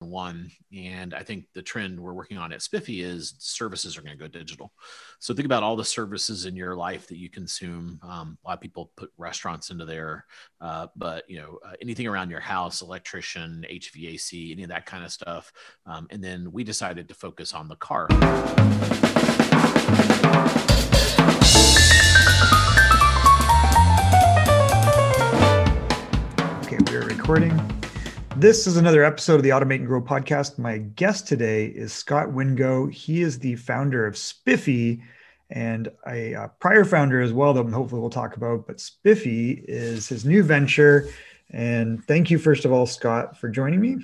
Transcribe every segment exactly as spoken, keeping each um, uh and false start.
one. And I think the trend we're working on at Spiffy is services are going to go digital. So think about all the services in your life that you consume. Um, a lot of people put restaurants into there, uh, but you know, uh, anything around your house, electrician, H V A C, any of that kind of stuff. Um, and then we decided to focus on the car. Okay, we're recording. This is another episode of the Automate and Grow podcast. My guest today is Scott Wingo. He is the founder of Spiffy and a uh, prior founder as well that hopefully we'll talk about. But Spiffy is his new venture. And thank you, first of all, Scott, for joining me.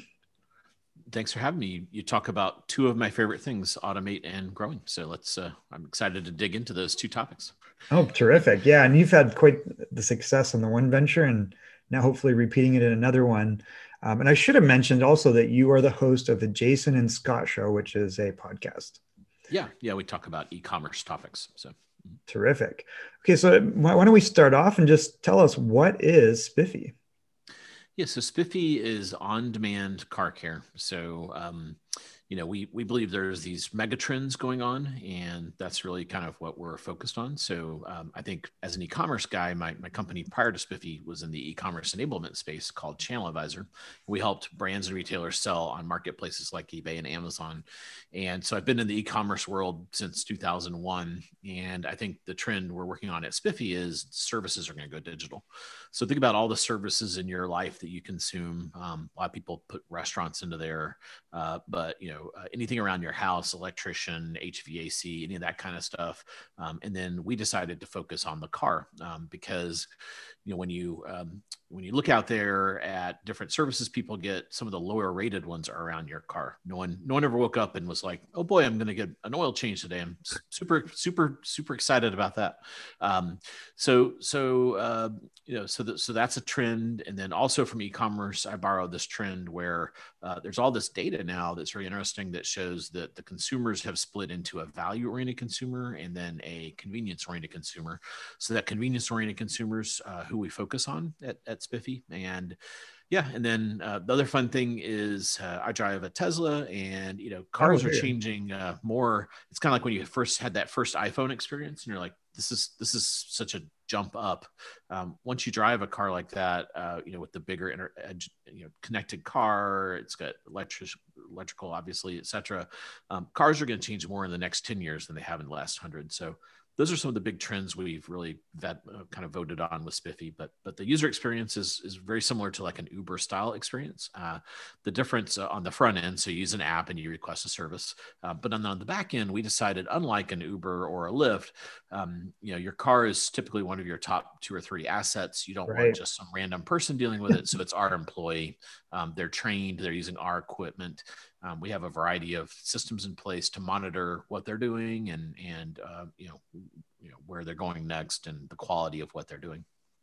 Thanks for having me. You talk about two of my favorite things, automate and growing. So let's, uh, I'm excited to dig into those two topics. Oh, terrific. Yeah. And you've had quite the success on the one venture and now hopefully repeating it in another one. Um, and I should have mentioned also that you are the host of the Jason and Scott Show, which is a podcast. Yeah. Yeah. We talk about e-commerce topics. So terrific. Okay. So why don't we start off and just tell us, what is Spiffy? Yeah, so Spiffy is on-demand car care. So, um, you know, we we believe there's these mega trends going on, and that's really kind of what we're focused on. So um, I think as an e-commerce guy, my, my company prior to Spiffy was in the e-commerce enablement space called Channel Advisor. We helped brands and retailers sell on marketplaces like eBay and Amazon. And so I've been in the e-commerce world since two thousand one. And I think the trend we're working on at Spiffy is services are going to go digital. So think about all the services in your life that you consume. Um, a lot of people put restaurants into there, uh, but you know, uh, anything around your house, electrician, H V A C, any of that kind of stuff. Um, and then we decided to focus on the car um, because, you know, when you um, when you look out there at different services people get, some of the lower rated ones are around your car. No one, no one ever woke up and was like, "Oh boy, I'm going to get an oil change today." I'm super, super, super excited about that. Um, so, so uh, you know, so that so that's a trend. And then also from e-commerce, I borrowed this trend where uh, there's all this data now that's very interesting that shows that the consumers have split into a value-oriented consumer and then a convenience-oriented consumer. So that convenience-oriented consumers uh, who we focus on at, at Spiffy. And yeah, and then uh, the other fun thing is uh, I drive a Tesla, and you know, cars oh, are changing uh, more. It's kind of like when you first had that first iPhone experience, and you're like, "This is this is such a jump up." Um, once you drive a car like that, uh, you know, with the bigger inter- you know connected car, it's got electric, electrical, obviously, et cetera. Um, cars are going to change more in the next ten years than they have in the last hundred. So those are some of the big trends we've really vet, uh, kind of voted on with Spiffy, but but the user experience is is very similar to like an Uber style experience. Uh, the difference uh, on the front end, so you use an app and you request a service, uh, but on the, on the back end, we decided, unlike an Uber or a Lyft, um, you know, your car is typically one of your top two or three assets. You don't right. want just some random person dealing with it, so it's our employee. Um, they're trained, they're using our equipment. Um, we have a variety of systems in place to monitor what they're doing and and uh, you know you know where they're going next and the quality of what they're doing.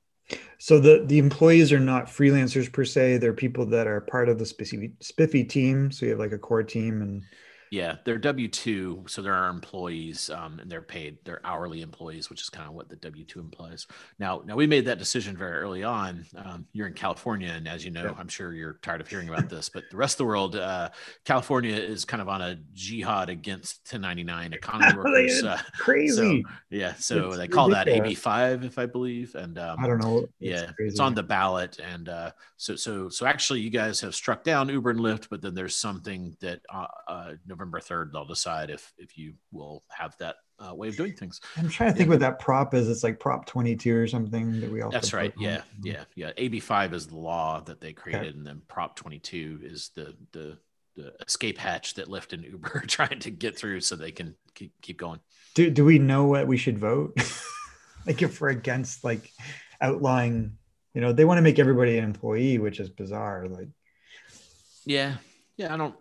So the the employees are not freelancers per se; they're people that are part of the Spiffy, Spiffy team. So you have like a core team and. Yeah, they're W two, so they're our employees, um, and they're paid. They're hourly employees, which is kind of what the W two implies. Now, now we made that decision very early on. Um, you're in California, and as you know, yeah. I'm sure you're tired of hearing about this, but the rest of the world, uh, California is kind of on a jihad against ten ninety-nine economy workers. Uh, crazy. So, yeah, so it's they call ridiculous. That A B five, if I believe, and um, I don't know. It's yeah, crazy. It's on the ballot, and uh, so so so actually, you guys have struck down Uber and Lyft, but then there's something that uh, uh, November third, they'll decide if if you will have that uh, way of doing things. I'm trying to think yeah. what that prop is. It's like Prop twenty-two or something that we all. That's right. Yeah, on. yeah, yeah. A B five is the law that they created, okay. and then Prop twenty-two is the the the escape hatch that Lyft and Uber are trying to get through so they can keep keep going. Do do we know what we should vote? Like if we're against like outlawing, you know, they want to make everybody an employee, which is bizarre. Like, yeah, yeah. I don't.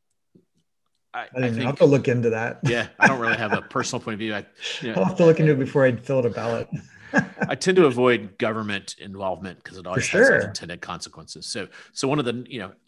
I, I, I think, I'll have to look into that. Yeah, I don't really have a personal point of view. I, you know, I'll have to look into it before I fill out a ballot. I tend to avoid government involvement because it always For has sure. unintended consequences. So, so one of the, you know,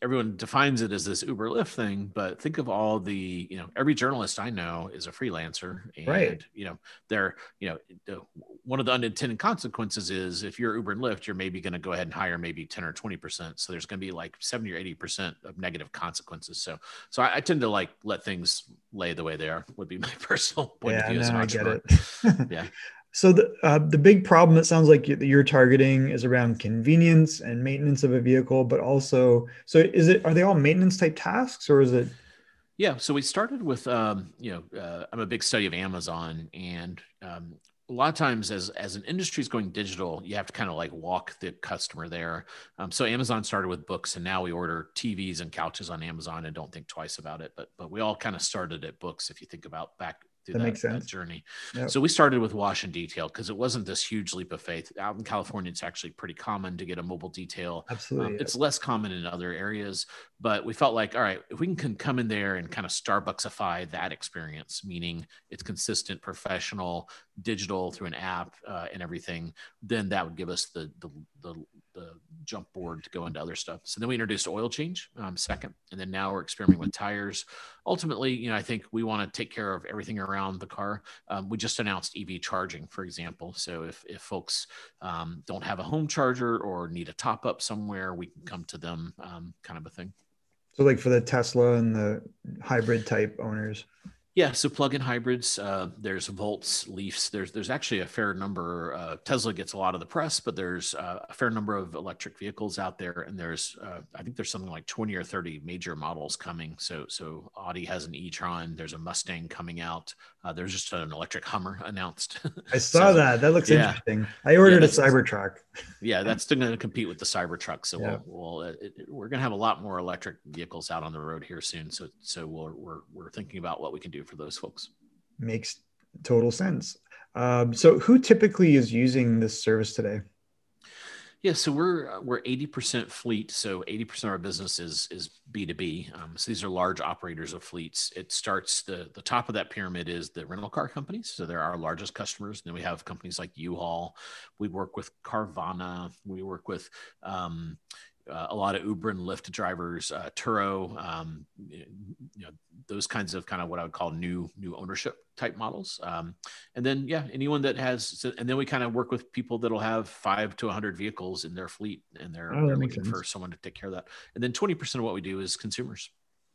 everyone defines it as this Uber Lyft thing, but think of all the, you know, every journalist I know is a freelancer, and, Right. you know, they're, you know, the, one of the unintended consequences is if you're Uber and Lyft, you're maybe going to go ahead and hire maybe ten or twenty percent. So there's going to be like seventy or eighty percent of negative consequences. So, so I, I tend to like let things lay the way they are, would be my personal point Yeah, of view as no, an I get entrepreneur. it. Yeah. So the uh, the big problem it sounds like you- that you're targeting is around convenience and maintenance of a vehicle, but also, so is it, are they all maintenance type tasks, or is it? Yeah, so we started with, um, you know, uh, I'm a big study of Amazon, and um, a lot of times, as as an industry is going digital, you have to kind of like walk the customer there. Um, so Amazon started with books, and now we order T Vs and couches on Amazon and don't think twice about it. But but we all kind of started at books, if you think about back through That that makes that sense. journey. Yep, So we started with wash and detail because it wasn't this huge leap of faith. Out in California, it's actually pretty common to get a mobile detail. Um, absolutely. it's Yes. less common in other areas, but we felt like, all right, if we can, can come in there and kind of Starbucksify that experience, meaning it's consistent, professional, digital through an app uh, and everything, then that would give us the, the, the, the jump board to go into other stuff. So then we introduced oil change um, second, and then now we're experimenting with tires. Ultimately, you know, I think we want to take care of everything around the car. Um, we just announced E V charging, for example. So if, if folks um, don't have a home charger or need a top up somewhere, we can come to them, um, kind of a thing. So like for the Tesla and the hybrid type owners. Yeah, so plug-in hybrids. Uh, there's Volts, Leafs. There's there's actually a fair number. Uh, Tesla gets a lot of the press, but there's uh, a fair number of electric vehicles out there, and there's uh, I think there's something like twenty or thirty major models coming. So so Audi has an e-tron. There's a Mustang coming out. Uh, there's just an electric Hummer announced. I saw So that. That looks yeah, interesting. I yeah, ordered a that's Cybertruck. yeah, that's still going to compete with the Cybertruck. So Yeah, we'll, we'll it, it, we're going to have a lot more electric vehicles out on the road here soon. So, so we're, we're, we're thinking about what we can do for those folks. makes total sense. Um, so who typically is using this service today? Yeah, so we're uh, we're eighty percent fleet. So eighty percent of our business is is B two B. Um, so these are large operators of fleets. It starts the the top of that pyramid is the rental car companies. So they're our largest customers. And then we have companies like U-Haul. We work with Carvana. We work with um, uh, a lot of Uber and Lyft drivers, uh, Turo, um, you know, those kinds of kind of what I would call new new ownership type models. Um, and then, yeah, anyone that has, so, and then we kind of work with people that'll have five to a hundred vehicles in their fleet, and they're Oh, that they're makes looking for sense. someone to take care of that. And then twenty percent of what we do is consumers.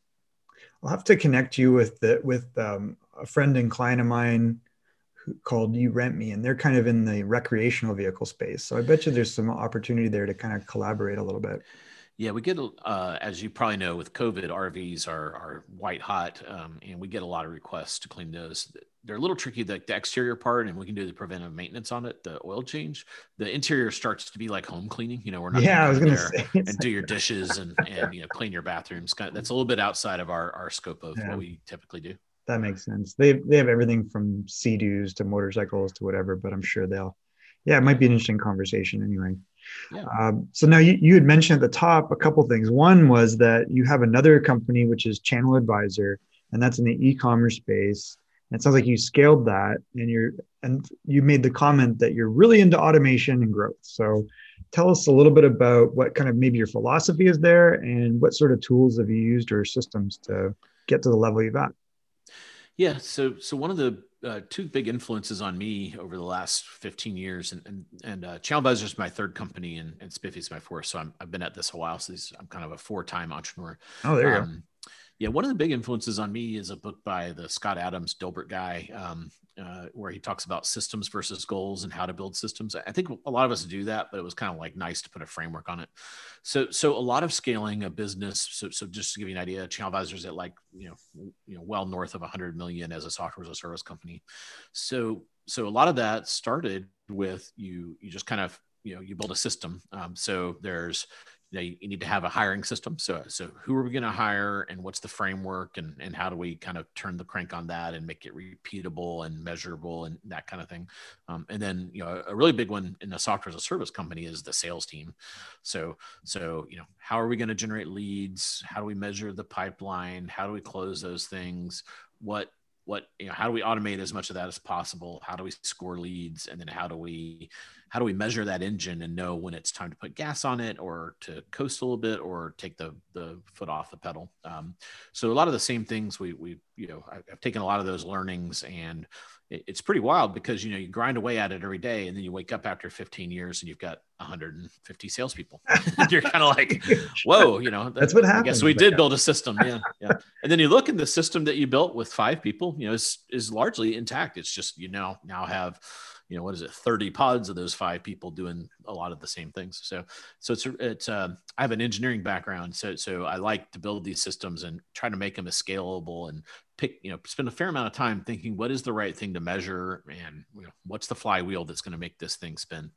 I'll have to connect you with the with um, a friend and client of mine who, called You Rent Me, and they're kind of in the recreational vehicle space. So I bet you there's some opportunity there to kind of collaborate a little bit. Yeah, we get, uh, as you probably know, with COVID, R Vs are are white hot, um, and we get a lot of requests to clean those. They're a little tricky, like the exterior part, and we can do the preventive maintenance on it, the oil change. The interior starts to be like home cleaning. You know, we're not going Yeah, to I come was in gonna there say. It's and do your dishes and and you know clean your bathrooms. Kind of, that's a little bit outside of our our scope of yeah, what we typically do. that makes sense. They they have everything from Sea-Doos to motorcycles to whatever, but I'm sure they'll. Yeah, it might Yeah, be an interesting conversation anyway. yeah. Um, so now you, you had mentioned at the top a couple things. One was that you have another company which is Channel Advisor, and that's in the e-commerce space. And it sounds like you scaled that, and you're and you made the comment that you're really into automation and growth. So tell us a little bit about what kind of maybe your philosophy is there, and what sort of tools have you used or systems to get to the level you've at. Yeah. So, so one of the uh, two big influences on me over the last fifteen years, and and, and uh, Channel Advisor is my third company, and, and Spiffy is my fourth. So I'm, I've been at this a while. So these, I'm kind of a four-time entrepreneur. Oh, there you go. Um, yeah, one of the big influences on me is a book by the Scott Adams Dilbert guy, um, uh, where he talks about systems versus goals and how to build systems. I think a lot of us do that, but it was kind of like nice to put a framework on it. So, so a lot of scaling a business. So, so just to give you an idea, Channel Advisor's at like you know, you know, well north of one hundred million as a software as a service company. So, so a lot of that started with you. You just kind of you know you build a system. Um, so there's you know, you need to have a hiring system. So, so who are we going to hire, and what's the framework, and and how do we kind of turn the crank on that and make it repeatable and measurable and that kind of thing. Um, and then, you know, a really big one in the software as a service company is the sales team. So, so, you know, how are we going to generate leads? How do we measure the pipeline? How do we close those things? What, what, you know, how do we automate as much of that as possible? How do we score leads? And then how do we, how do we measure that engine and know when it's time to put gas on it or to coast a little bit or take the, the foot off the pedal? Um, so a lot of the same things we, we, you know, I've taken a lot of those learnings, and it, it's pretty wild because, you know, you grind away at it every day and then you wake up after fifteen years and you've got one hundred fifty salespeople. You're kind of like, whoa, you know, that, that's what happened. I guess we did build a system. Yeah. Yeah. And then you look at the system that you built with five people, you know, is, is largely intact. It's just, you know, now have, you know, what is it, thirty pods of those five people doing a lot of the same things. So, so it's, it's, uh, I have an engineering background. So, so I like to build these systems and try to make them as scalable and pick, you know, spend a fair amount of time thinking what is the right thing to measure and, you know, what's the flywheel that's going to make this thing spin.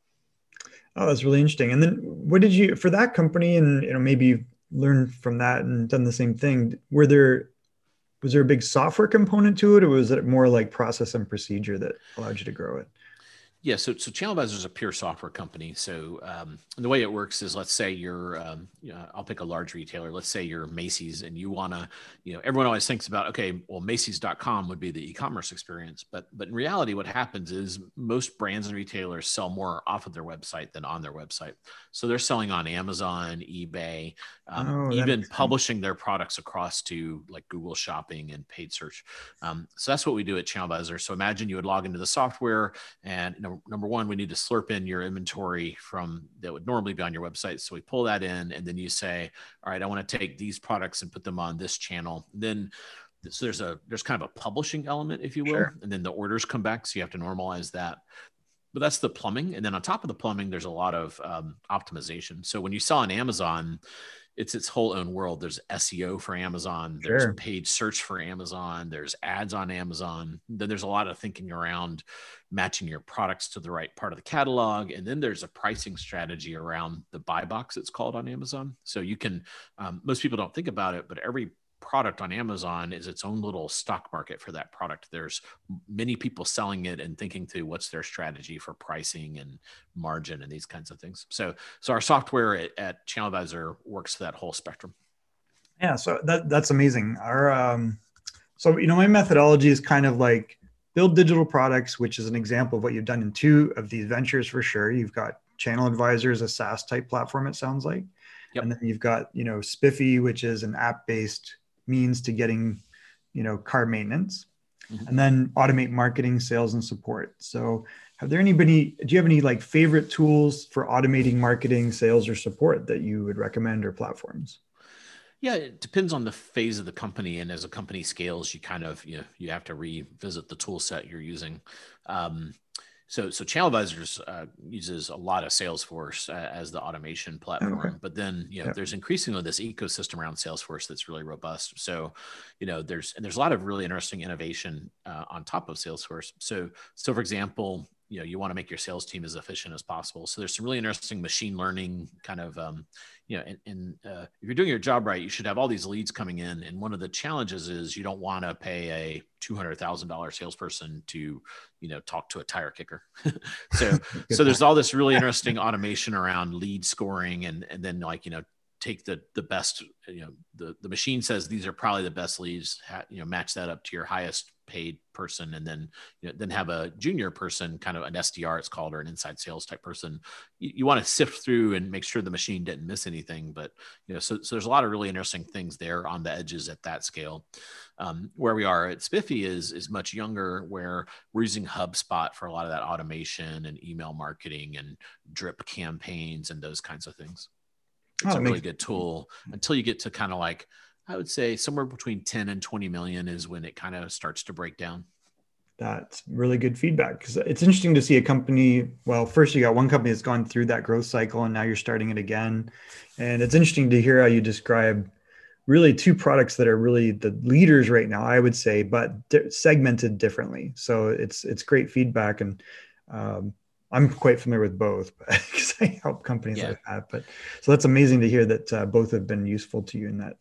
Oh, that's really interesting. And then what did you, for that company, and, you know, maybe you've learned from that and done the same thing, were there, was there a big software component to it, or was it more like process and procedure that allowed you to grow it? Yeah, so so ChannelAdvisor is a pure software company. So um, the way it works is, let's say you're, um, you know, I'll pick a large retailer. Let's say you're Macy's, and you want to, you know, everyone always thinks about, okay, well, Macy's dot com would be the e-commerce experience, but but in reality, what happens is most brands and retailers sell more off of their website than on their website. So they're selling on Amazon, eBay, um, Oh, that even makes sense. publishing their products across to like Google Shopping and paid search. Um, so that's what we do at ChannelAdvisor. So imagine you would log into the software, and you know, number one, we need to slurp in your inventory from that would normally be on your website. So we pull that in, and then you say, all right, I want to take these products and put them on this channel. Then so there's a, there's kind of a publishing element, if you will, Sure. and then the orders come back. So you have to normalize that. But that's the plumbing. And then on top of the plumbing, there's a lot of um, optimization. So when you sell on Amazon, it's its whole own world. There's S E O for Amazon. There's Sure. paid search for Amazon. There's ads on Amazon. Then there's a lot of thinking around matching your products to the right part of the catalog. And then there's a pricing strategy around the buy box, it's called, on Amazon. So you can, um, most people don't think about it, but every product on Amazon is its own little stock market for that product. There's many people selling it and thinking through what's their strategy for pricing and margin and these kinds of things. So, so our software at, at ChannelAdvisor works for that whole spectrum. Yeah. So that, that's amazing. Our, um, so, you know, my methodology is kind of like build digital products, which is an example of what you've done in two of these ventures for sure. You've got ChannelAdvisor as a SaaS type platform, it sounds like. Yep. And then you've got, you know, Spiffy, which is an app-based means to getting, you know, car maintenance, mm-hmm. and then automate marketing, sales, and support. So have there anybody, do you have any like favorite tools for automating marketing, sales, or support that you would recommend, or platforms? Yeah, it depends on the phase of the company. And as a company scales, you kind of, you know, you have to revisit the tool set you're using. Um, So, so ChannelAdvisor uh, uses a lot of Salesforce uh, as the automation platform, okay. but then, you know, Yep. there's increasingly this ecosystem around Salesforce that's really robust. So, you know, there's, and there's a lot of really interesting innovation uh, on top of Salesforce. So, so for example, you know, you want to make your sales team as efficient as possible. So there's some really interesting machine learning kind of, um, you know, and, and uh, if you're doing your job right, you should have all these leads coming in. And one of the challenges is you don't want to pay a two hundred thousand dollars salesperson to, you know, talk to a tire kicker. so, so there's all this really interesting automation around lead scoring, and, and then like, you know, take the, the best, you know, the, the machine says, these are probably the best leads, you know, match that up to your highest paid person. And then, you know, then have a junior person, kind of an S D R, it's called, or an inside sales type person. You, you want to sift through and make sure the machine didn't miss anything. But, you know, so, so there's a lot of really interesting things there on the edges at that scale. Um, where we are at Spiffy is, is much younger, where we're using HubSpot for a lot of that automation and email marketing and drip campaigns and those kinds of things. It's oh, a really good tool until you get to kind of like, I would say somewhere between ten and twenty million is when it kind of starts to break down. That's really good feedback, because it's interesting to see a company. Well, first you got one company that's gone through that growth cycle, and now you're starting it again. And it's interesting to hear how you describe really two products that are really the leaders right now, I would say, but di- segmented differently. So it's, it's great feedback. And, um, I'm quite familiar with both because I help companies yeah. like that. But so that's amazing to hear that uh, both have been useful to you in that.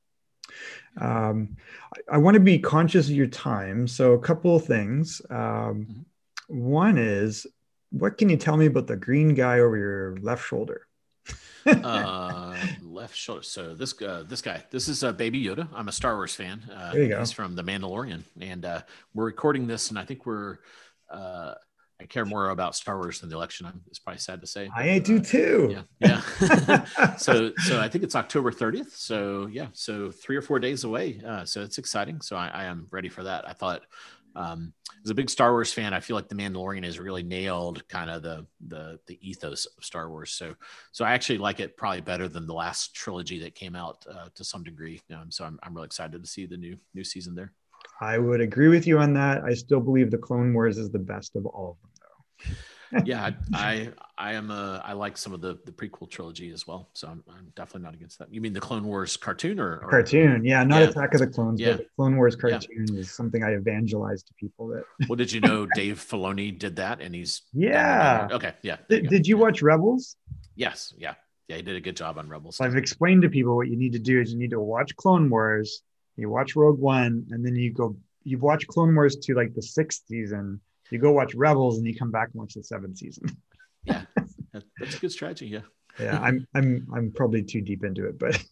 Um, I, I want to be conscious of your time. So a couple of things. Um, mm-hmm. One is, what can you tell me about the green guy over your left shoulder? uh, left shoulder. So this uh, this guy, this is uh, Baby Yoda. I'm a Star Wars fan. Uh, There you and go. he's from The Mandalorian, and uh, we're recording this, and I think we're. Uh, I care more about Star Wars than the election. I'm, it's probably sad to say. But, I do uh, too. Yeah, yeah. so, so I think it's October thirtieth. So, yeah, so three or four days away. Uh, so it's exciting. So I, I am ready for that. I thought, um, as a big Star Wars fan, I feel like The Mandalorian has really nailed kind of the the the ethos of Star Wars. So, so I actually like it probably better than the last trilogy that came out uh, to some degree. Um, so I'm I'm really excited to see the new new season there. I would agree with you on that. I still believe the Clone Wars is the best of all of them, though. Yeah, I I am a I like some of the the prequel trilogy as well, so I'm, I'm definitely not against that. You mean the Clone Wars cartoon or, or Cartoon, yeah, not yeah, Attack of the Clones, yeah, but the Clone Wars yeah. cartoon is something I evangelized to people. That Well, did you know Dave Filoni did that, and he's yeah. Okay, yeah. Did, you did you yeah. watch Rebels? Yes, yeah, yeah. He did a good job on Rebels. So I've explained to people what you need to do is you need to watch Clone Wars, you watch Rogue One, and then you go. You watch Clone Wars to like the sixth season. You go watch Rebels, and you come back and watch the seventh season. Yeah, that, that's a good strategy. Yeah. Yeah, I'm I'm I'm probably too deep into it, but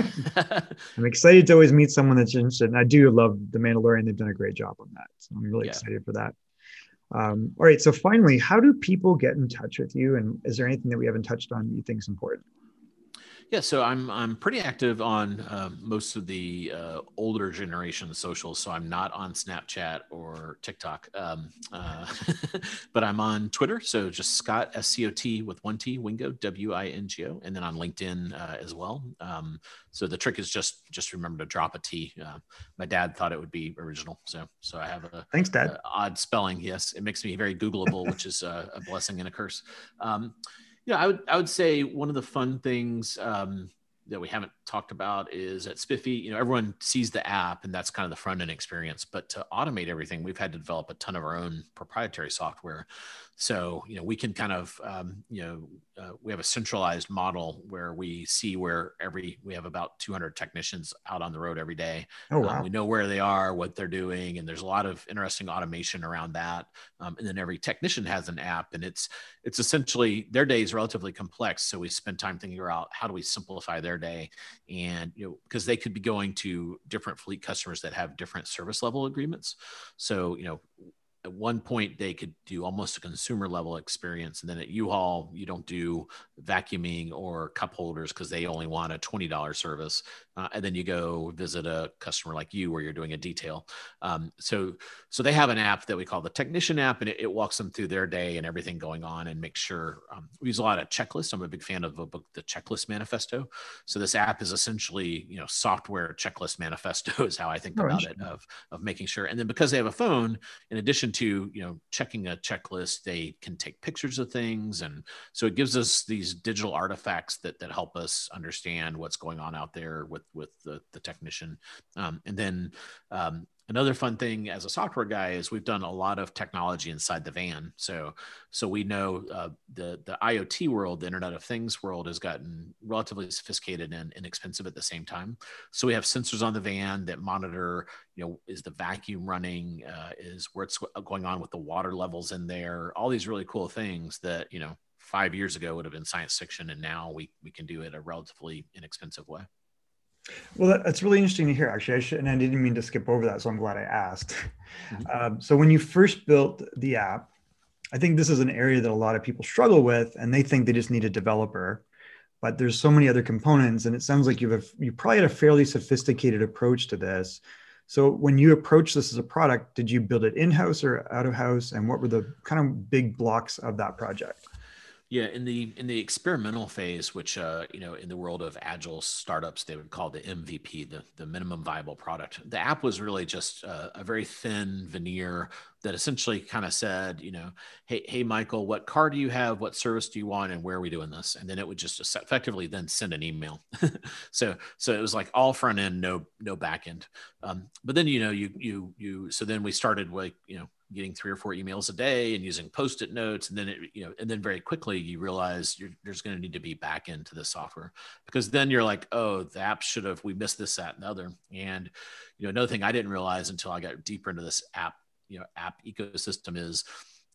I'm excited to always meet someone that's interested. And I do love The Mandalorian. They've done a great job on that. So I'm really yeah. excited for that. Um, all right. So finally, how do people get in touch with you? And is there anything that we haven't touched on that you think is important? Yeah, so I'm I'm pretty active on uh, most of the uh, older generation socials. So I'm not on Snapchat or TikTok, um, uh, but I'm on Twitter. So just Scott S C O T with one T, Wingo, W I N G O, and then on LinkedIn uh, as well. Um, so the trick is just just remember to drop a T. Uh, my dad thought it would be original, so so I have a thanks, Dad. A odd spelling. Yes, it makes me very Googleable, which is a, a blessing and a curse. Um, Yeah, I would I would say one of the fun things um, that we haven't talked about is at Spiffy, you know, everyone sees the app and that's kind of the front end experience, but to automate everything, we've had to develop a ton of our own proprietary software. So, you know, we can kind of, um, you know, uh, we have a centralized model where we see where every, we have about two hundred technicians out on the road every day. Oh, wow. Um, we know where they are, what they're doing, and there's a lot of interesting automation around that. Um, and then every technician has an app, and it's, it's essentially their day is relatively complex. So we spend time thinking about how do we simplify their day, and, you know, because they could be going to different fleet customers that have different service level agreements. So, you know, at one point they could do almost a consumer level experience. And then at U-Haul, you don't do vacuuming or cup holders because they only want a twenty dollars service. Uh, and then you go visit a customer like you where you're doing a detail. Um, so, so they have an app that we call the technician app, and it, it walks them through their day and everything going on and makes sure um, we use a lot of checklists. I'm a big fan of a book, The Checklist Manifesto. So this app is essentially, you know, software checklist manifesto is how I think Oh, about it, of, of making sure. And then because they have a phone, in addition to, you know, checking a checklist, they can take pictures of things. And so it gives us these digital artifacts that, that help us understand what's going on out there with, with the, the technician. Um, and then um, another fun thing as a software guy is we've done a lot of technology inside the van. So, so we know uh, the, the IoT world, the Internet of Things world has gotten relatively sophisticated and inexpensive at the same time. So we have sensors on the van that monitor, you know, is the vacuum running, uh, is what's going on with the water levels in there, all these really cool things that, you know, five years ago would have been science fiction. And now we, we can do it a relatively inexpensive way. Well, that, that's really interesting to hear, actually. I should, and I didn't mean to skip over that, so I'm glad I asked. Mm-hmm. Um, so when you first built the app, I think this is an area that a lot of people struggle with, and they think they just need a developer. But there's so many other components, and it sounds like you have you probably had a fairly sophisticated approach to this. So when you approach this as a product, did you build it in-house or out of house, and what were the kind of big blocks of that project? Yeah, in the in the experimental phase, which uh, you know, in the world of agile startups, they would call the M V P, the, the minimum viable product. The app was really just a, a very thin veneer that essentially kind of said, you know, hey, hey, Michael, what car do you have? What service do you want? And where are we doing this? And then it would just effectively then send an email. so so it was like all front end, no no back end. Um, but then, you know, you you you so then we started like, you know, getting three or four emails a day and using post-it notes. And then, it, you know, and then very quickly you realize you're, there's going to need to be back into the software, because then you're like, oh, the app should have, we missed this, that, and the other. And, you know, another thing I didn't realize until I got deeper into this app, you know, app ecosystem is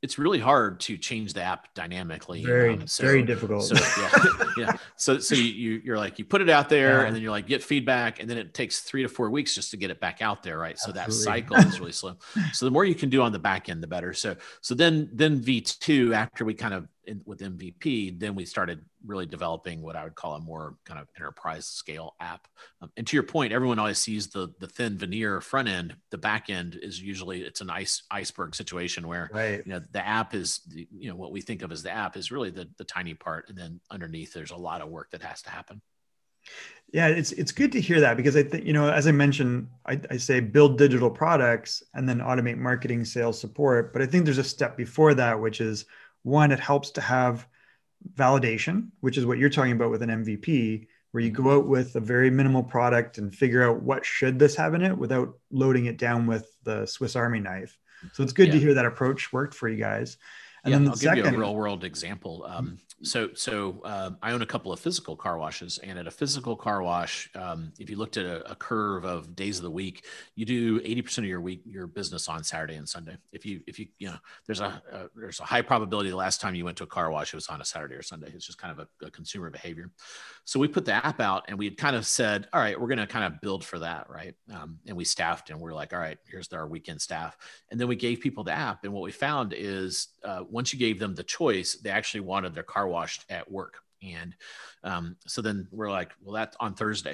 it's really hard to change the app dynamically. Very, Um, so, very difficult. So yeah, yeah. So, so you, you, you're like, you put it out there yeah. and then you're like, get feedback. And then it takes three to four weeks just to get it back out there. Right. Absolutely. So that cycle is really slow. So the more you can do on the back end, the better. So, so then, then V two, after we kind of in, with M V P, then we started really developing what I would call a more kind of enterprise scale app. Um, and to your point, everyone always sees the the thin veneer front end. The back end is usually it's an ice iceberg situation where right. you know the app is the, you know what we think of as the app is really the the tiny part, and then underneath there's a lot of work that has to happen. Yeah, it's it's good to hear that, because I think, you know, as I mentioned, I, I say build digital products and then automate marketing, sales, support. But I think there's a step before that, which is one, it helps to have validation, which is what you're talking about with an M V P, where you go out with a very minimal product and figure out what should this have in it without loading it down with the Swiss Army knife. So it's good yeah. to hear that approach worked for you guys. And yeah, then the I'll second, give you a real world example. Um, so, so uh, I own a couple of physical car washes, and at a physical car wash, um, if you looked at a, a curve of days of the week, you do eighty percent of your week, your business on Saturday and Sunday. If you, if you, you know, there's a, a there's a high probability the last time you went to a car wash, it was on a Saturday or Sunday. It's just kind of a, a consumer behavior. So we put the app out, and we had kind of said, all right, we're going to kind of build for that, right? Um, and we staffed, and we're like, all right, here's our weekend staff, and then we gave people the app, and what we found is uh, once you gave them the choice, they actually wanted their car washed at work. And um, so then we're like, well, that's on Thursday.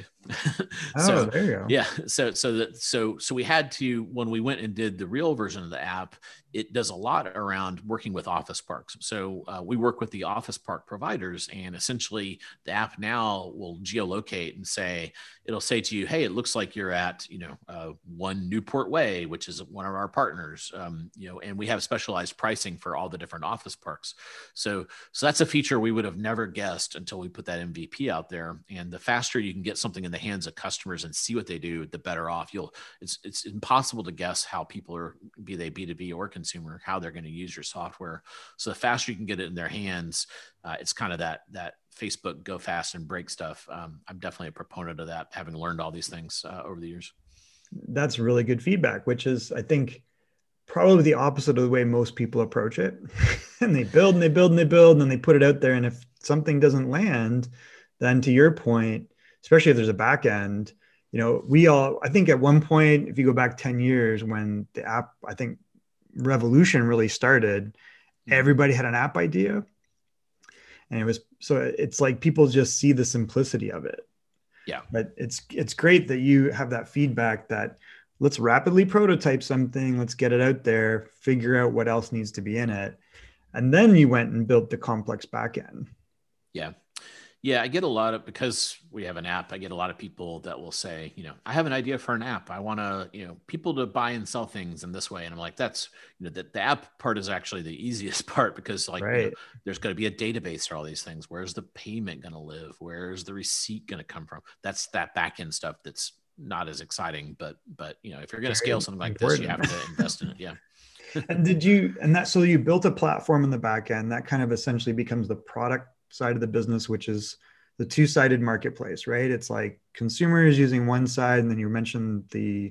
so oh, there you go. yeah, so so that so so we had to, when we went and did the real version of the app, it does a lot around working with office parks. So uh, we work with the office park providers, and essentially the app now will geolocate and say, it'll say to you, hey, it looks like you're at, you know, uh, One Newport Way, which is one of our partners, um, you know, and we have specialized pricing for all the different office parks. So, so that's a feature we would have never guessed until we put that M V P out there. And the faster you can get something in the hands of customers and see what they do, the better off you'll. It's it's impossible to guess how people are, be they B two B or consumer, how they're going to use your software. So the faster you can get it in their hands, uh, it's kind of that that Facebook go fast and break stuff. Um, I'm definitely a proponent of that, having learned all these things uh, over the years. That's really good feedback, which is, I think, probably the opposite of the way most people approach it. And they build and they build and they build, and then they put it out there. And if something doesn't land, then to your point, especially if there's a back end, you know, we all, I think at one point, if you go back ten years when the app, I think revolution really started, mm-hmm. everybody had an app idea. And it was, so it's like people just see the simplicity of it. Yeah. But it's, it's great that you have that feedback that let's rapidly prototype something. Let's get it out there, figure out what else needs to be in it. And then you went and built the complex backend. Yeah. Yeah. I get a lot of, because we have an app, I get a lot of people that will say, you know, I have an idea for an app. I want to, you know, people to buy and sell things in this way. And I'm like, that's, you know, that the app part is actually the easiest part, because like, right. you know, there's going to be a database for all these things. Where's the payment going to live? Where's the receipt going to come from? That's that back end stuff that's not as exciting, but, but, you know, if you're going to scale something like important. This, you have to invest in it. Yeah. And did you, and that, so you built a platform in the back end that kind of essentially becomes the product side of the business, which is the two-sided marketplace, right? It's like consumers using one side, and then you mentioned the,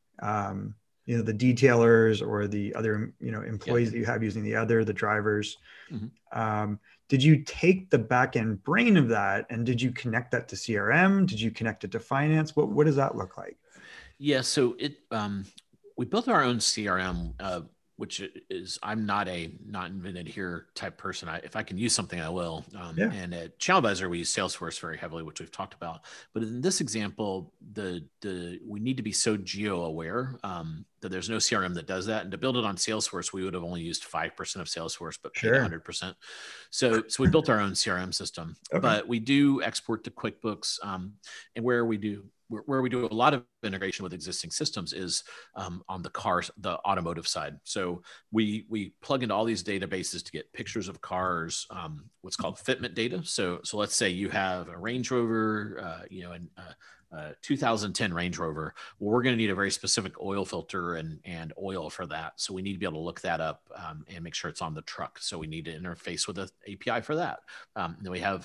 um, you know, the detailers or the other, you know, employees yep. that you have using the other, the drivers. Mm-hmm. Um, did you take the back end brain of that, and did you connect that to C R M? Did you connect it to finance? What what does that look like? Yeah, so it um, we built our own C R M. Uh, which is, I'm not a not invented here type person. I, if I can use something, I will. Um, yeah. And at ChannelAdvisor, we use Salesforce very heavily, which we've talked about. But in this example, the the we need to be so geo aware um, that there's no C R M that does that. And to build it on Salesforce, we would have only used five percent of Salesforce, but paid sure. one hundred percent. So, so we built our own C R M system. Okay. But we do export to QuickBooks, um, and where we do. Where we do a lot of integration with existing systems is um, on the cars, the automotive side. So we we plug into all these databases to get pictures of cars, um, what's called fitment data. So so let's say you have a Range Rover, uh, you know, and uh, uh, two thousand ten Range Rover. Well, we're going to need a very specific oil filter and and oil for that. So we need to be able to look that up um, and make sure it's on the truck. So we need to interface with an A P I for that. Um, and then we have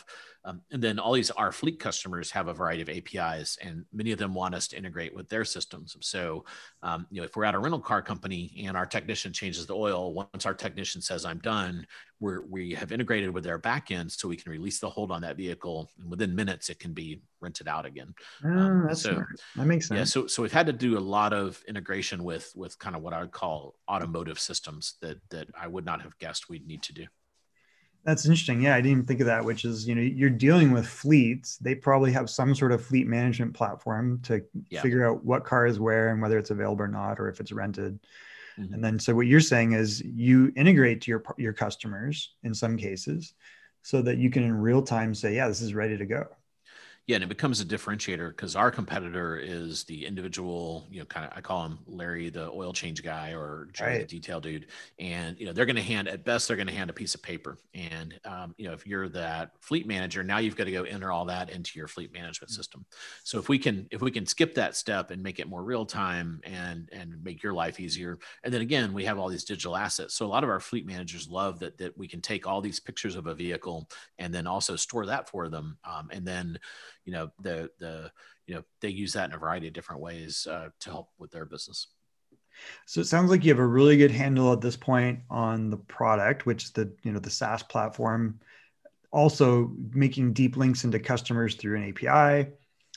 Um, and then all these our fleet customers have a variety of A P Is, and many of them want us to integrate with their systems. So, um, you know, if we're at a rental car company and our technician changes the oil, once our technician says I'm done, we're, we have integrated with their backend so we can release the hold on that vehicle, and within minutes it can be rented out again. Oh, Um, that's so smart. That makes sense. yeah, so so we've had to do a lot of integration with with kind of what I would call automotive systems that that I would not have guessed we'd need to do. That's interesting. Yeah, I didn't even think of that, which is, you know, you're dealing with fleets. They probably have some sort of fleet management platform to Yeah. figure out what car is where and whether it's available or not, or if it's rented. Mm-hmm. And then, so what you're saying is you integrate to your, your customers in some cases so that you can in real time say, yeah, this is ready to go. Yeah, and it becomes a differentiator because our competitor is the individual, you know, kind of, I call him Larry, the oil change guy, or Joey, Right. the detail dude. And, you know, they're going to hand, at best, they're going to hand a piece of paper. And, um, you know, if you're that fleet manager, now you've got to go enter all that into your fleet management system. So if we can, if we can skip that step and make it more real time and, and make your life easier. And then again, we have all these digital assets. So a lot of our fleet managers love that, that we can take all these pictures of a vehicle and then also store that for them. Um, and then, you know, the, the, you know, they use that in a variety of different ways uh, to help with their business. So it sounds like you have a really good handle at this point on the product, which is the, you know, the SaaS platform, also making deep links into customers through an A P I.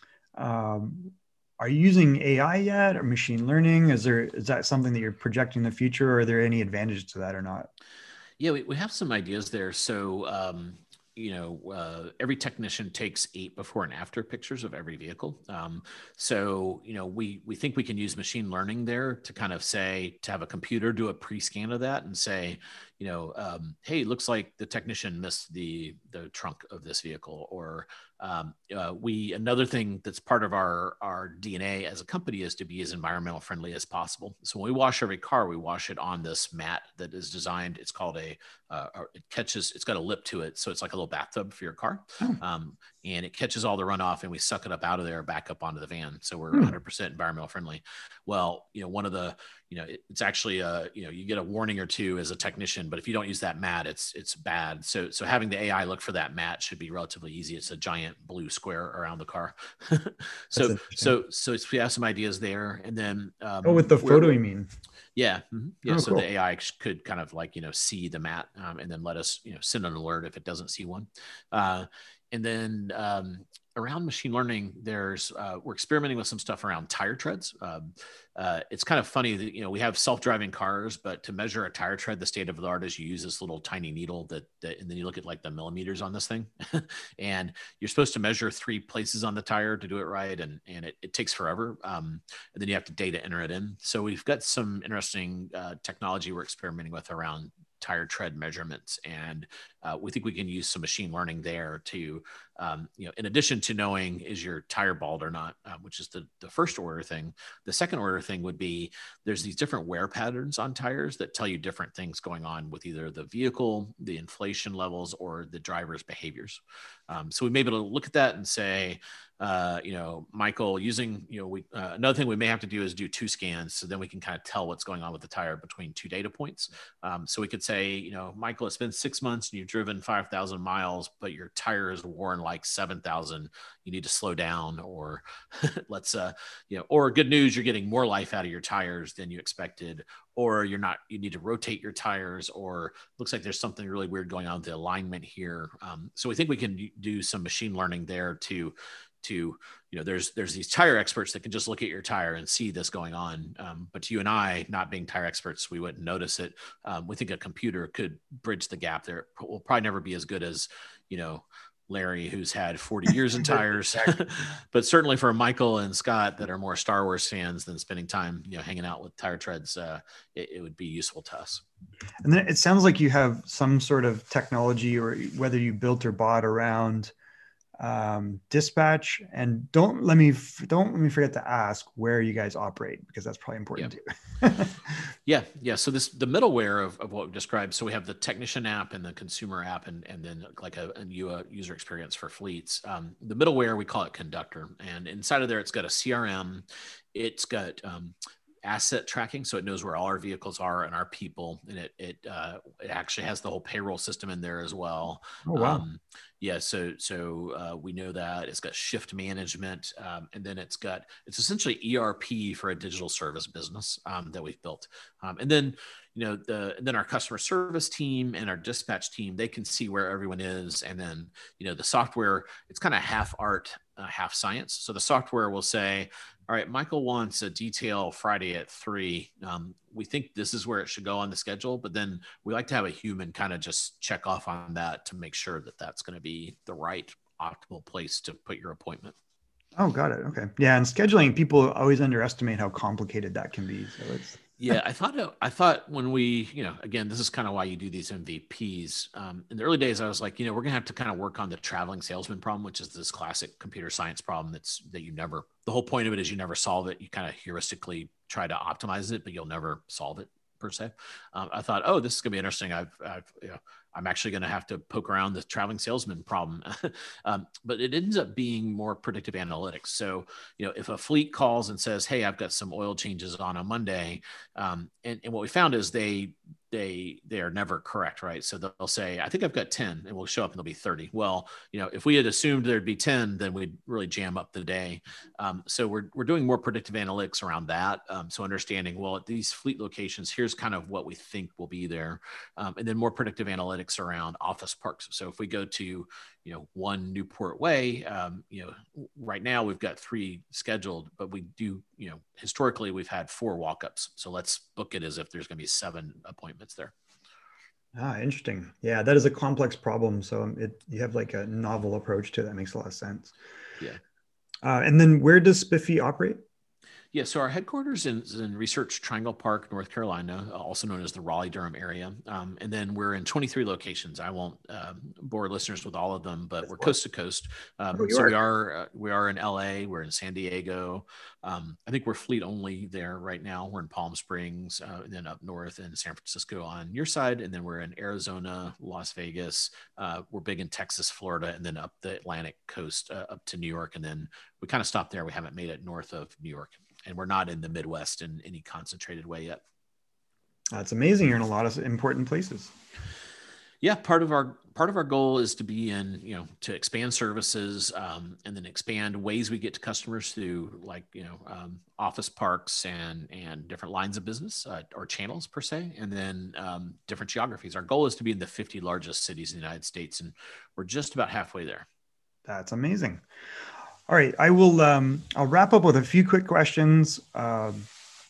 Um, are you using A I yet, or machine learning? Is there, is that something that you're projecting in the future, or are there any advantages to that or not? Yeah, we, we have some ideas there. So, um, you know, uh, every technician takes eight before and after pictures of every vehicle. Um, so, you know, we we think we can use machine learning there to kind of say, to have a computer do a pre-scan of that and say, you know, um, hey, looks like the technician missed the the trunk of this vehicle. Or um, uh, we another thing that's part of our our D N A as a company is to be as environmental friendly as possible. So when we wash every car, we wash it on this mat that is designed. It's called a uh, it catches. It's got a lip to it, so it's like a little bathtub for your car, Oh. um, and it catches all the runoff, and we suck it up out of there, back up onto the van. So we're Hmm. one hundred percent environmental friendly. Well, you know, one of the you know, it, it's actually a, you know, you get a warning or two as a technician, but if you don't use that mat, it's, it's bad. So, so having the A I look for that mat should be relatively easy. It's a giant blue square around the car. so, so, so it's, we have some ideas there. And then, um, oh, with the photo, you mean? Yeah. Mm-hmm. Yeah. Oh, so cool. the A I could kind of like, you know, see the mat um, and then let us, you know, send an alert if it doesn't see one. Uh, and then, um, around machine learning, there's uh, we're experimenting with some stuff around tire treads. Um, uh, it's kind of funny that, you know, we have self-driving cars, but to measure a tire tread, the state of the art is you use this little tiny needle that, that and then you look at like the millimeters on this thing, and you're supposed to measure three places on the tire to do it right, and and it, it takes forever. Um, and then you have to data enter it in. So we've got some interesting uh, technology we're experimenting with around tire tread measurements, and uh, we think we can use some machine learning there to, um, you know, in addition to knowing is your tire bald or not, uh, which is the, the first order thing. The second order thing would be there's these different wear patterns on tires that tell you different things going on with either the vehicle, the inflation levels, or the driver's behaviors. Um, so we may be able to look at that and say, uh, you know, Michael, using, you know, we, uh, another thing we may have to do is do two scans. So then we can kind of tell what's going on with the tire between two data points. Um, so we could say, you know, Michael, it's been six months and you've driven five thousand miles, but your tire is worn like seven thousand. You need to slow down, or let's, uh, you know, or good news, you're getting more life out of your tires than you expected, or you're not, you need to rotate your tires, or looks like there's something really weird going on with the alignment here. Um, so we think we can do some machine learning there to, to, you know, there's, there's these tire experts that can just look at your tire and see this going on. Um, but you and I, not being tire experts, we wouldn't notice it. Um, we think a computer could bridge the gap there. Will probably never be as good as, you know, Larry, who's had forty years in tires, but certainly for Michael and Scott that are more Star Wars fans than spending time, you know, hanging out with tire treads, uh, it, it would be useful to us. And then it sounds like you have some sort of technology, or whether you built or bought, around um, dispatch. And don't let me don't let me forget to ask where you guys operate, because that's probably important yeah. too. yeah, yeah. So this the middleware of, of what we described. So we have the technician app and the consumer app, and and then like a, a user experience for fleets. Um, the middleware, we call it Conductor, and inside of there, it's got a C R M. It's got um, asset tracking, so it knows where all our vehicles are and our people, and it it uh, it actually has the whole payroll system in there as well. Oh, wow. Um, yeah, so so uh, we know that it's got shift management, um, and then it's got it's essentially E R P for a digital service business um, that we've built, um, and then you know the and then our customer service team and our dispatch team, they can see where everyone is, and then you know the software, it's kind of half art, uh, half science. So the software will say, all right, Michael wants a detail Friday at three. Um, we think this is where it should go on the schedule, but then we like to have a human kind of just check off on that to make sure that that's going to be the right optimal place to put your appointment. Oh, got it. Okay. Yeah. And scheduling, people always underestimate how complicated that can be. So it's, Yeah, I thought I thought when we, you know, again, this is kind of why you do these M V Ps. Um, in the early days, I was like, you know, we're gonna have to kind of work on the traveling salesman problem, which is this classic computer science problem that's that you never. The whole point of it is you never solve it. You kind of heuristically try to optimize it, but you'll never solve it per se. Um, I thought, oh, this is gonna be interesting. I've, I've you know, I'm actually going to have to poke around the traveling salesman problem. um, but it ends up being more predictive analytics. So, you know, if a fleet calls and says, hey, I've got some oil changes on a Monday. Um, and, and what we found is they, they, they are never correct, right? So they'll say, I think I've got ten, and we'll show up and there'll be thirty. Well, you know, if we had assumed there'd be ten, then we'd really jam up the day. Um, so we're, we're doing more predictive analytics around that. Um, so understanding, well, at these fleet locations, here's kind of what we think will be there. Um, and then more predictive analytics around office parks. So if we go to, you know, one Newport Way, um, you know, right now we've got three scheduled, but we do, you know, historically we've had four walk-ups. So let's book it as if there's going to be seven appointments there. Ah, interesting. Yeah, that is a complex problem. So it you have like a novel approach to it. That makes a lot of sense. Yeah. Uh, and then where does Spiffy operate? Yeah, so our headquarters in, is in Research Triangle Park, North Carolina, also known as the Raleigh-Durham area. Um, and then we're in twenty-three locations. I won't um, bore listeners with all of them, but we're coast to coast. Um, Oh, you so are. we are uh, we are in L A, we're in San Diego. Um, I think we're fleet only there right now. We're in Palm Springs, uh, and then up north in San Francisco on your side, and then we're in Arizona, Las Vegas. Uh, we're big in Texas, Florida, and then up the Atlantic coast uh, up to New York. And then we kind of stopped there. We haven't made it north of New York. And we're not in the Midwest in any concentrated way yet. That's amazing. You're in a lot of important places. Yeah, part of our part of our goal is to be in, you know, to expand services, um, and then expand ways we get to customers through, like, you know, um, office parks and and different lines of business uh, or channels per se, and then um, different geographies. Our goal is to be in the fifty largest cities in the United States, and we're just about halfway there. That's amazing. All right, I will. Um, I'll wrap up with a few quick questions. Um,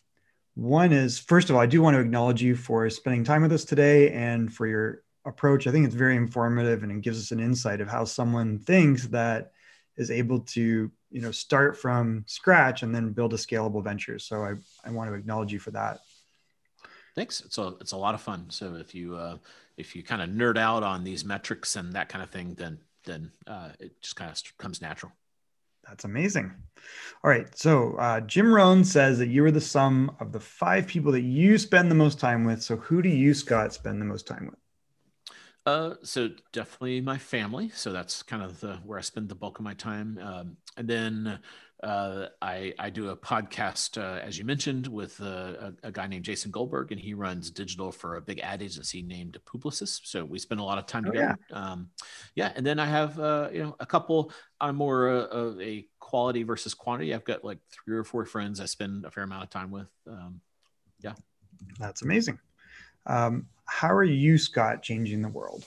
one is, first of all, I do want to acknowledge you for spending time with us today and for your approach. I think it's very informative, and it gives us an insight of how someone thinks that is able to, you know, start from scratch and then build a scalable venture. So I, I want to acknowledge you for that. Thanks. It's a it's a lot of fun. So if you uh, if you kind of nerd out on these metrics and that kind of thing, then then uh, it just kind of comes natural. That's amazing. All right. So uh, Jim Rohn says that you are the sum of the five people that you spend the most time with. So who do you, Scott, spend the most time with? Uh, so definitely my family. So that's kind of the, where I spend the bulk of my time. Um, and then uh, I, I do a podcast, uh, as you mentioned, with uh, a, a guy named Jason Goldberg, and he runs digital for a big ad agency named Publicis. So we spend a lot of time Oh, together. Yeah. Um, yeah. And then I have, uh, you know, a couple, I'm more uh, of a quality versus quantity. I've got like three or four friends I spend a fair amount of time with. Um, yeah. That's amazing. Um, how are you, Scott, changing the world?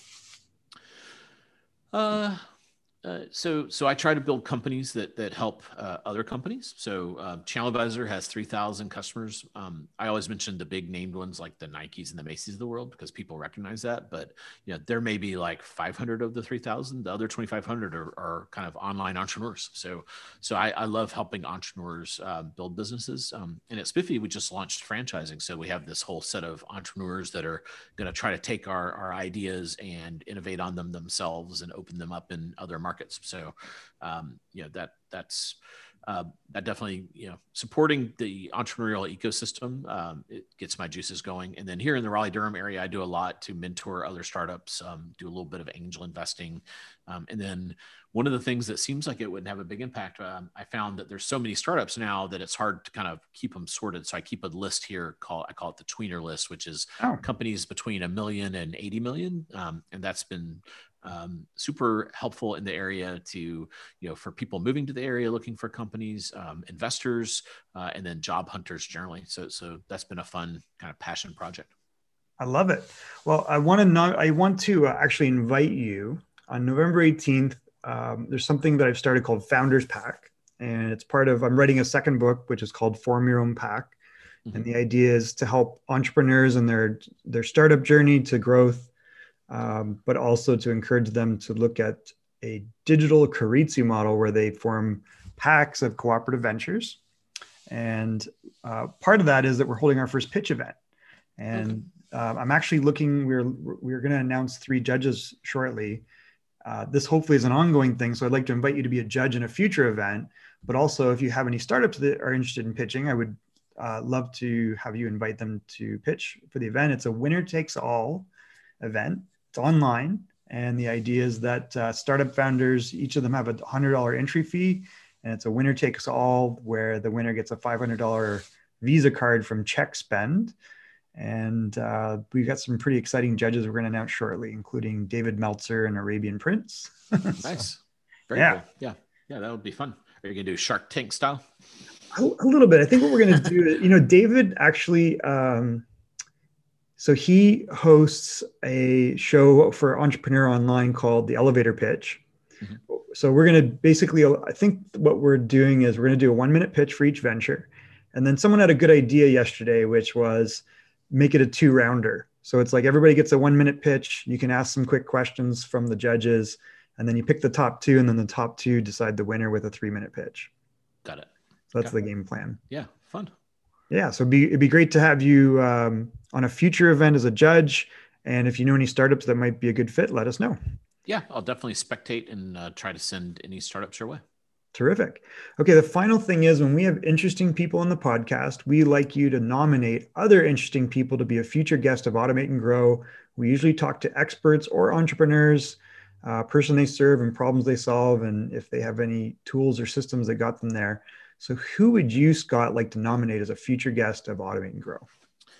Uh, Uh, so, so I try to build companies that that help uh, other companies. So, uh, Channel Advisor has three thousand customers. Um, I always mention the big named ones like the Nikes and the Macy's of the world because people recognize that. But you know, there may be like five hundred of the three thousand. The other twenty-five hundred are, are kind of online entrepreneurs. So, so I, I love helping entrepreneurs uh, build businesses. Um, and at Spiffy, we just launched franchising. So we have this whole set of entrepreneurs that are going to try to take our our ideas and innovate on them themselves and open them up in other markets. markets. So, um, you know, that that's uh, that definitely, you know, supporting the entrepreneurial ecosystem, um, it gets my juices going. And then here in the Raleigh Durham area, I do a lot to mentor other startups, um, do a little bit of angel investing. Um, and then one of the things that seems like it wouldn't have a big impact, um, I found that there's so many startups now that it's hard to kind of keep them sorted. So I keep a list here called, I call it the tweener list, which is oh. companies between a million and eighty million. Um, and that's been um, super helpful in the area to, you know, for people moving to the area, looking for companies, um, investors, uh, and then job hunters generally. So, so that's been a fun kind of passion project. I love it. Well, I want to know, I want to actually invite you on November eighteenth. Um, there's something that I've started called Founders Pack, and it's part of, I'm writing a second book, which is called Form Your Own Pack. Mm-hmm. And the idea is to help entrepreneurs in their, their startup journey to growth, um, but also to encourage them to look at a digital Keiretsu model where they form packs of cooperative ventures. And uh, part of that is that we're holding our first pitch event. And okay. uh, I'm actually looking, we're, we're going to announce three judges shortly. Uh, this hopefully is an ongoing thing. So I'd like to invite you to be a judge in a future event, but also if you have any startups that are interested in pitching, I would uh, love to have you invite them to pitch for the event. It's a winner takes all event. It's online. And the idea is that uh, startup founders, each of them have a one hundred dollars entry fee, and it's a winner takes all where the winner gets a five hundred dollars Visa card from CheckSpend. And uh, we've got some pretty exciting judges we're going to announce shortly, including David Meltzer and Arabian Prince. so, nice. Very yeah. cool. Yeah. Yeah, that would be fun. Are you going to do Shark Tank style? A, a little bit. I think what we're going to do, you know, David actually, um, so he hosts a show for Entrepreneur Online called The Elevator Pitch. Mm-hmm. So we're going to basically, I think what we're doing is we're going to do a one minute pitch for each venture. And then someone had a good idea yesterday, which was make it a two rounder. So it's like everybody gets a one minute pitch. You can ask some quick questions from the judges, and then you pick the top two, and then the top two decide the winner with a three minute pitch. Got it. So that's okay. the game plan. Yeah. Fun. Yeah. So it'd be, it'd be great to have you um, on a future event as a judge. And if you know any startups that might be a good fit, let us know. Yeah, I'll definitely spectate and uh, try to send any startups your way. Terrific. Okay, the final thing is when we have interesting people on the podcast, we like you to nominate other interesting people to be a future guest of Automate and Grow. We usually talk to experts or entrepreneurs, uh, person they serve and problems they solve, and if they have any tools or systems that got them there. So who would you, Scott, like to nominate as a future guest of Automate and Grow?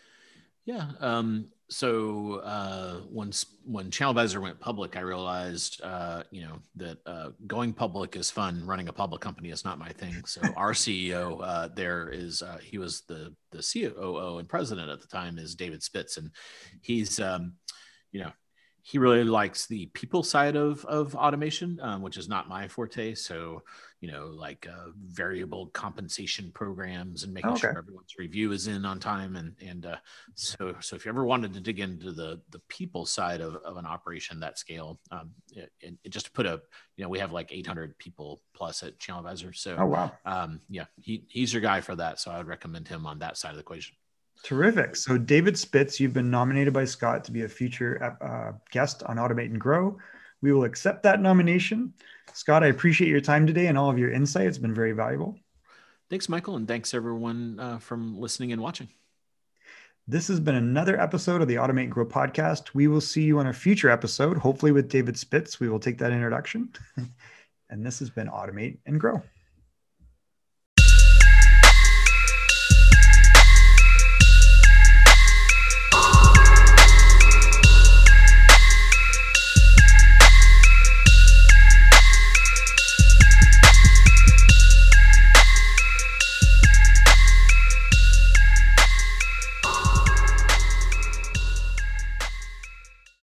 Yeah. Um, so uh, when when ChannelAdvisor went public, I realized, uh, you know, that uh, going public is fun. Running a public company is not my thing. So our C E O uh, there is, uh, he was the the C O O and president at the time, is David Spitz, and he's, um, you know, he really likes the people side of of automation, um, which is not my forte. So, you know, like uh, variable compensation programs and making okay. sure everyone's review is in on time. And and uh, so so if you ever wanted to dig into the the people side of, of an operation that scale, um, it, it just to put a, you know, we have like eight hundred people plus at ChannelAdvisor. So oh wow, um, yeah, he he's your guy for that. So I would recommend him on that side of the equation. Terrific. So David Spitz, you've been nominated by Scott to be a future uh, guest on Automate and Grow. We will accept that nomination. Scott, I appreciate your time today and all of your insight. It's been very valuable. Thanks, Michael. And thanks everyone uh, from listening and watching. This has been another episode of the Automate and Grow podcast. We will see you on a future episode, hopefully with David Spitz. We will take that introduction. And this has been Automate and Grow.